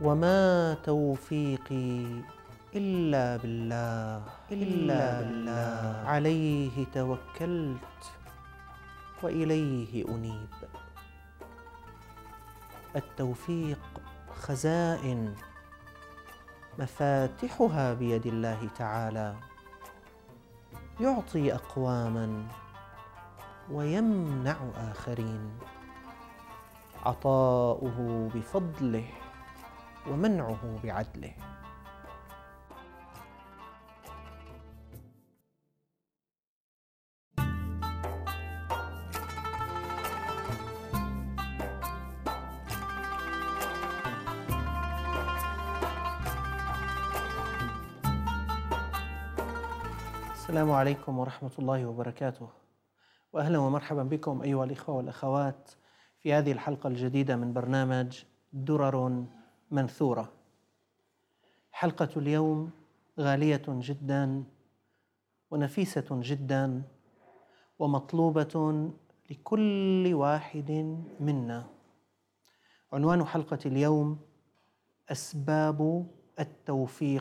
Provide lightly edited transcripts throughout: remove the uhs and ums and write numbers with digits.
وما توفيقي إلا بالله عليه توكلت وإليه أنيب. التوفيق خزائن مفاتحها بيد الله تعالى، يعطي أقواما ويمنع آخرين، عطاؤه بفضله ومنعه بعدله. السلام عليكم ورحمة الله وبركاته، وأهلا ومرحبا بكم أيها الإخوة والأخوات في هذه الحلقة الجديدة من برنامج درر منثورة. حلقة اليوم غالية جدا ونفيسة جدا ومطلوبة لكل واحد منا. عنوان حلقة اليوم: أسباب التوفيق.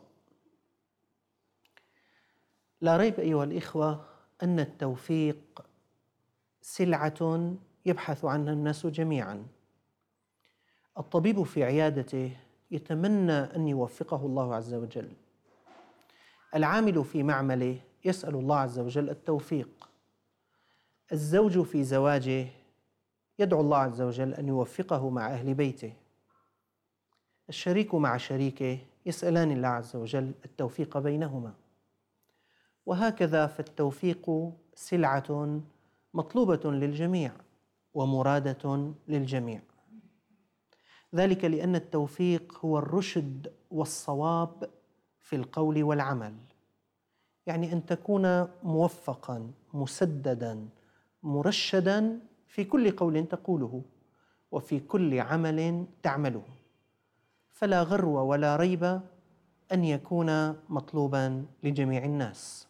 لا ريب أيها الإخوة أن التوفيق سلعة يبحث عنها الناس جميعا. الطبيب في عيادته يتمنى أن يوفقه الله عز وجل، العامل في معمله يسأل الله عز وجل التوفيق، الزوج في زواجه يدعو الله عز وجل أن يوفقه مع أهل بيته، الشريك مع شريكه يسألان الله عز وجل التوفيق بينهما، وهكذا. فالتوفيق سلعة مطلوبة للجميع ومرادة للجميع، ذلك لأن التوفيق هو الرشد والصواب في القول والعمل، يعني أن تكون موفقا مسددا مرشدا في كل قول تقوله وفي كل عمل تعمله، فلا غرو ولا ريب أن يكون مطلوبا لجميع الناس.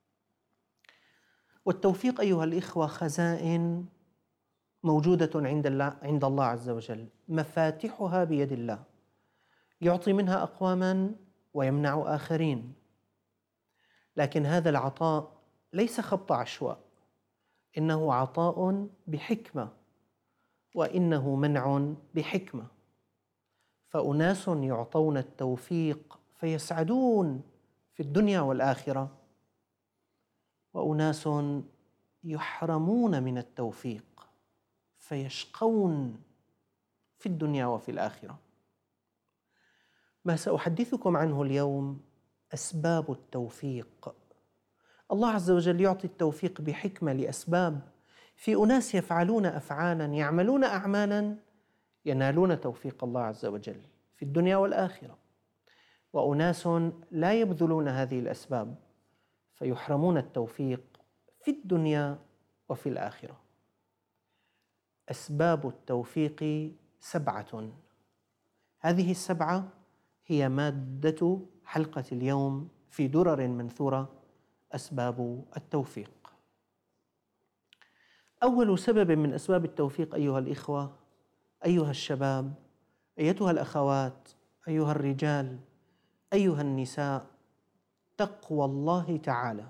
والتوفيق أيها الإخوة خزائن موجودة عند الله عز وجل، مفاتحها بيد الله، يعطي منها أقواما ويمنع آخرين، لكن هذا العطاء ليس خبط عشواء، إنه عطاء بحكمة وإنه منع بحكمة. فأناس يعطون التوفيق فيسعدون في الدنيا والآخرة، وأناس يحرمون من التوفيق فيشقون في الدنيا وفي الآخرة. ما سأحدثكم عنه اليوم أسباب التوفيق. الله عز وجل يعطي التوفيق بحكمة لأسباب. في أناس يفعلون أفعالا، يعملون أعمالا ينالون توفيق الله عز وجل في الدنيا والآخرة، وأناس لا يبذلون هذه الأسباب فيحرمون التوفيق في الدنيا وفي الآخرة. أسباب التوفيق 7، هذه ال7 هي مادة حلقة اليوم في درر منثورة: أسباب التوفيق. أول سبب من أسباب التوفيق أيها الإخوة، أيها الشباب، أيتها الأخوات، أيها الرجال، أيها النساء، تقوى الله تعالى.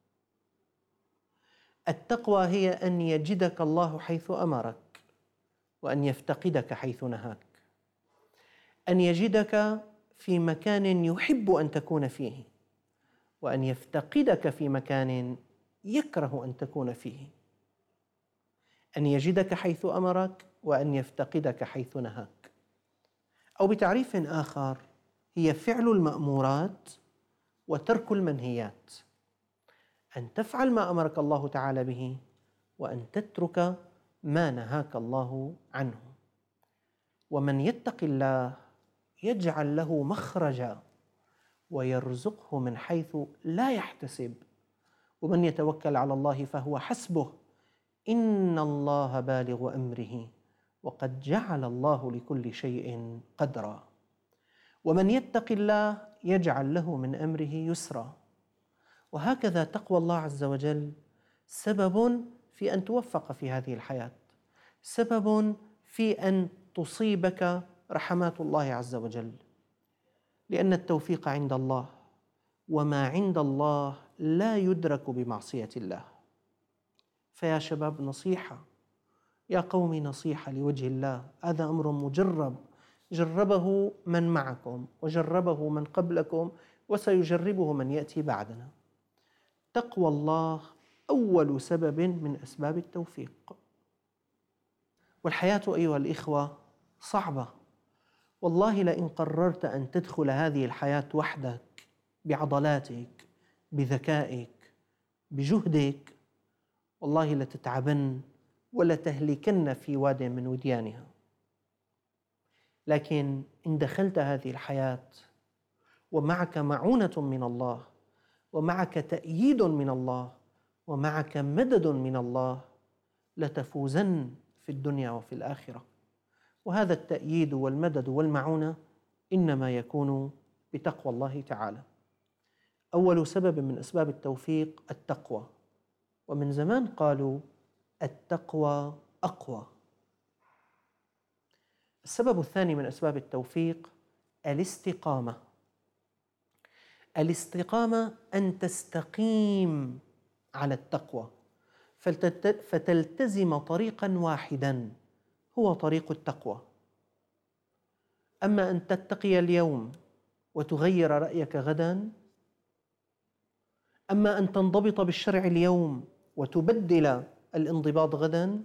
التقوى هي أن يجدك الله حيث أمرك وأن يفتقدك حيث نهاك، أن يجدك في مكان يحب أن تكون فيه وأن يفتقدك في مكان يكره أن تكون فيه، أن يجدك حيث أمرك وأن يفتقدك حيث نهاك. أو بتعريف آخر، هي فعل المأمورات وترك المنهيات، أن تفعل ما أمرك الله تعالى به وأن تترك ما نهاك الله عنه. ومن يتق الله يجعل له مخرجا ويرزقه من حيث لا يحتسب، ومن يتوكل على الله فهو حسبه، إن الله بالغ أمره وقد جعل الله لكل شيء قدرا. ومن يتق الله يجعل له من أمره يسرا. وهكذا تقوى الله عز وجل سبب في أن توفق في هذه الحياة، سبب في أن تصيبك رحمات الله عز وجل، لأن التوفيق عند الله، وما عند الله لا يدرك بمعصية الله. فيا شباب نصيحة، يا قوم نصيحة لوجه الله، هذا أمر مجرب، جربه من معكم وجربه من قبلكم وسيجربه من يأتي بعدنا. تقوى الله أول سبب من أسباب التوفيق. والحياة أيها الإخوة صعبة، والله لئن قررت أن تدخل هذه الحياة وحدك بعضلاتك بذكائك بجهدك، والله لتتعبن ولتهلكن في واد من وديانها. لكن إن دخلت هذه الحياة ومعك معونة من الله، ومعك تأييد من الله، ومعك مدد من الله، لتفوزن في الدنيا وفي الآخرة. وهذا التأييد والمدد والمعونة إنما يكون بتقوى الله تعالى. أول سبب من أسباب التوفيق التقوى، ومن زمان قالوا التقوى أقوى. السبب الثاني من أسباب التوفيق الاستقامة. الاستقامة أن تستقيم على التقوى، فتلتزم طريقا واحدا هو طريق التقوى. أما أن تتقي اليوم وتغير رأيك غدا، أما أن تنضبط بالشرع اليوم وتبدل الانضباط غدا،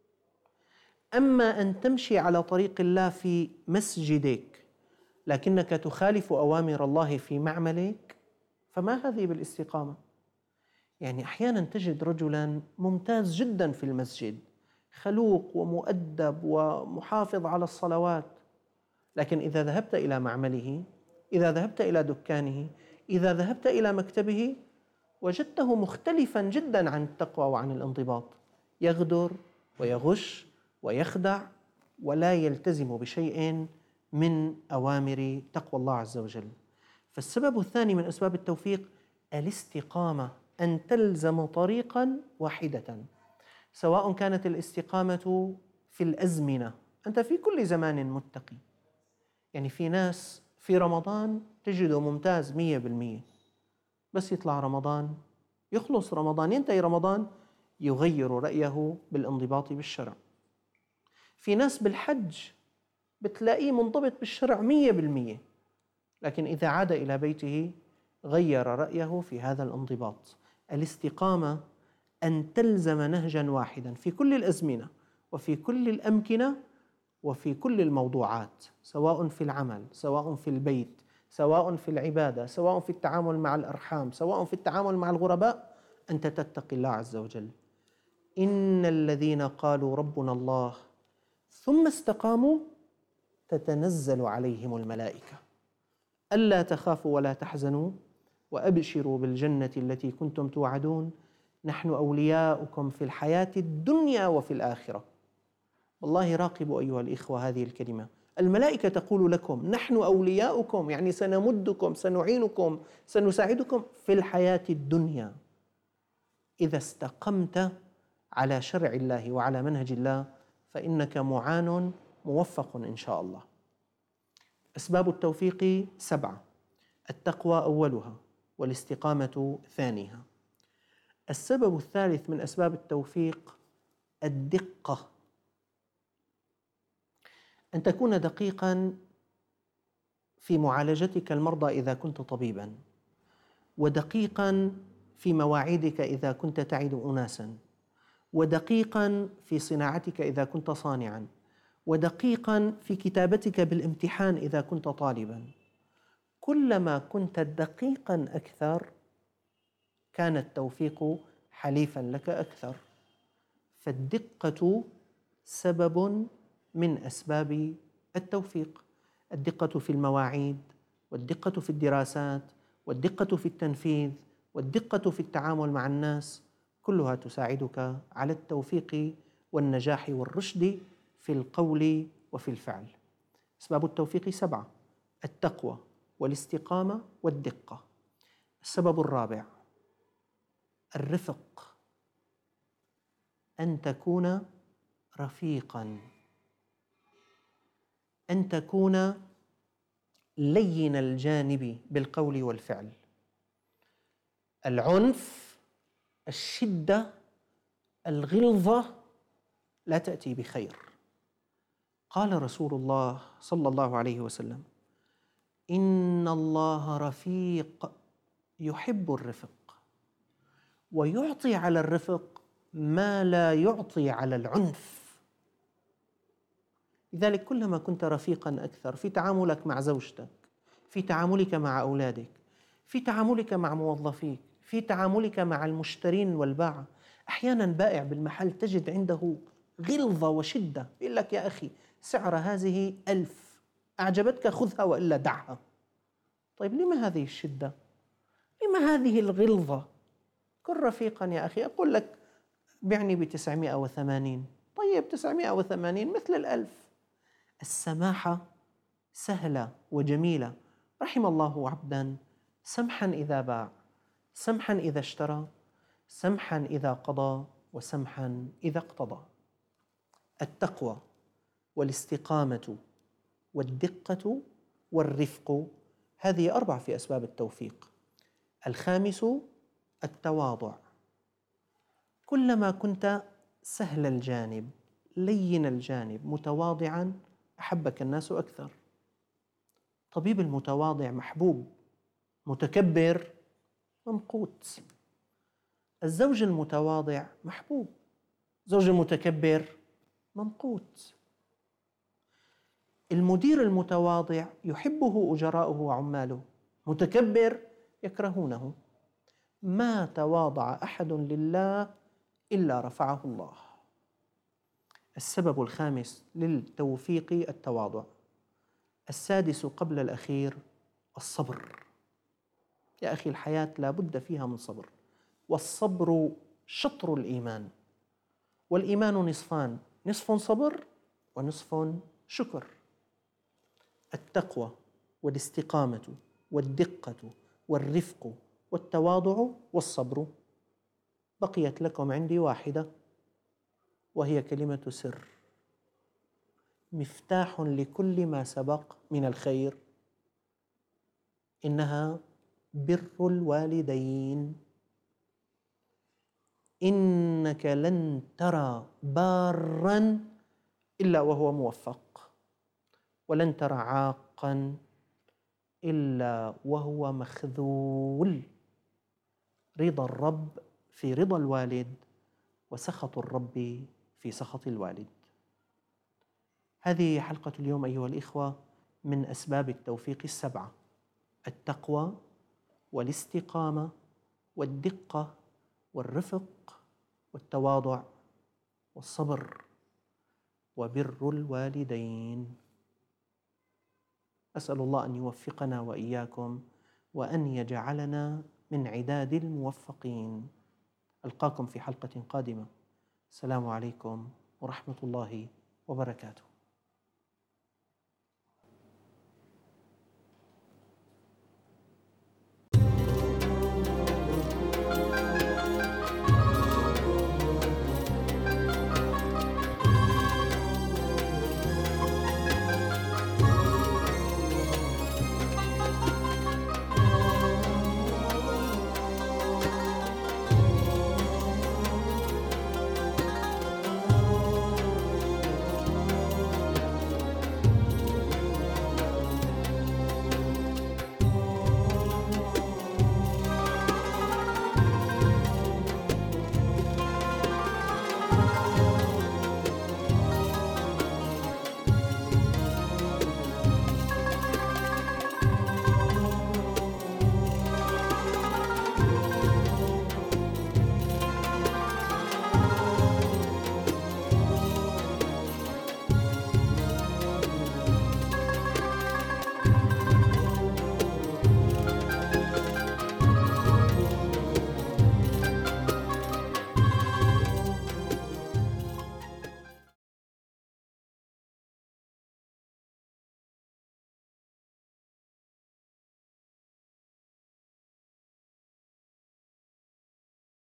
أما أن تمشي على طريق الله في مسجدك لكنك تخالف أوامر الله في معملك، فما هذه بالاستقامة؟ يعني أحيانا تجد رجلا ممتاز جدا في المسجد، خلوق ومؤدب ومحافظ على الصلوات، لكن إذا ذهبت إلى معمله، إذا ذهبت إلى دكانه، إذا ذهبت إلى مكتبه، وجدته مختلفا جدا عن التقوى وعن الانضباط، يغدر ويغش ويخدع ولا يلتزم بشيء من أوامر تقوى الله عز وجل. فالسبب الثاني من أسباب التوفيق الاستقامة، أن تلزم طريقا واحدة، سواء كانت الاستقامة في الأزمنة، أنت في كل زمان متقي. يعني في ناس في رمضان تجده ممتاز 100%، بس يطلع رمضان، يخلص رمضان، ينتهي رمضان، يغير رأيه بالانضباط بالشرع. في ناس بالحج بتلاقيه منضبط بالشرع 100%، لكن إذا عاد إلى بيته غير رأيه في هذا الانضباط. الاستقامة أن تلزم نهجا واحدا في كل الأزمنة وفي كل الأمكنة وفي كل الموضوعات، سواء في العمل، سواء في البيت، سواء في العبادة، سواء في التعامل مع الأرحام، سواء في التعامل مع الغرباء، أنت تتقي الله عز وجل. إن الذين قالوا ربنا الله ثم استقاموا تتنزل عليهم الملائكة ألا تخافوا ولا تحزنوا وأبشروا بالجنة التي كنتم توعدون نحن أولياؤكم في الحياة الدنيا وفي الآخرة. والله راقبوا أيها الإخوة هذه الكلمة، الملائكة تقول لكم نحن أولياؤكم، يعني سنمدكم، سنعينكم، سنساعدكم في الحياة الدنيا إذا استقمت على شرع الله وعلى منهج الله، فإنك معان موفق إن شاء الله. أسباب التوفيق 7، التقوى أولها والاستقامة ثانيها. السبب الثالث من أسباب التوفيق الدقة، أن تكون دقيقا في معالجتك المرضى إذا كنت طبيبا، ودقيقا في مواعيدك إذا كنت تعد أناسا، ودقيقا في صناعتك إذا كنت صانعا، ودقيقا في كتابتك بالامتحان إذا كنت طالبا. كلما كنت دقيقا أكثر كان التوفيق حليفا لك أكثر. فالدقة سبب من أسباب التوفيق، الدقة في المواعيد، والدقة في الدراسات، والدقة في التنفيذ، والدقة في التعامل مع الناس، كلها تساعدك على التوفيق والنجاح والرشد في القول وفي الفعل. أسباب التوفيق 7، التقوى والاستقامة والدقة. السبب الرابع الرفق، أن تكون رفيقا، أن تكون لين الجانب بالقول والفعل. العنف، الشدة، الغلظة لا تأتي بخير. قال رسول الله صلى الله عليه وسلم: إن الله رفيق يحب الرفق، ويعطي على الرفق ما لا يعطي على العنف. لذلك كلما كنت رفيقا أكثر في تعاملك مع زوجتك، في تعاملك مع أولادك، في تعاملك مع موظفيك، في تعاملك مع المشترين والباعة. أحيانا بائع بالمحل تجد عنده غلظة وشدة، يقول لك: يا أخي سعر هذه 1000، أعجبتك خذها وإلا دعها. طيب لما هذه الشدة؟ لما هذه الغلظة؟ كن رفيقا يا أخي. أقول لك بعني ب980. طيب 980 مثل 1000. السماحة سهلة وجميلة. رحم الله عبدا سمحا إذا باع، سمحا إذا اشترى، سمحا إذا قضى، وسمحا إذا اقتضى. التقوى والاستقامة والدقة والرفق، هذه 4 في أسباب التوفيق. الخامس التواضع. كلما كنت سهل الجانب، لين الجانب، متواضعا، أحبك الناس أكثر. طبيب المتواضع محبوب، متكبر ممقوت. الزوج المتواضع محبوب، زوج المتكبر ممقوت. المدير المتواضع يحبه أجراؤه وعماله، متكبر يكرهونه. ما تواضع أحد لله إلا رفعه الله. السبب الخامس للتوفيق التواضع. السادس قبل الأخير الصبر. يا أخي الحياة لا بد فيها من صبر، والصبر شطر الإيمان، والإيمان نصفان: نصف صبر ونصف شكر. التقوى والاستقامة والدقة والرفق والتواضع والصبر. بقيت لكم عندي واحدة، وهي كلمة سر، مفتاح لكل ما سبق من الخير. إنها بر الوالدين. إنك لن ترى باراً إلا وهو موفق، ولن ترى عاقاً إلا وهو مخذول. رضا الرب في رضا الوالد، وسخط الرب في سخط الوالد. هذه حلقة اليوم أيها الإخوة من أسباب التوفيق 7: التقوى والاستقامة والدقة والرفق والتواضع والصبر وبر الوالدين. أسأل الله أن يوفقنا وإياكم، وأن يجعلنا من عداد الموفقين. ألقاكم في حلقة قادمة. السلام عليكم ورحمة الله وبركاته.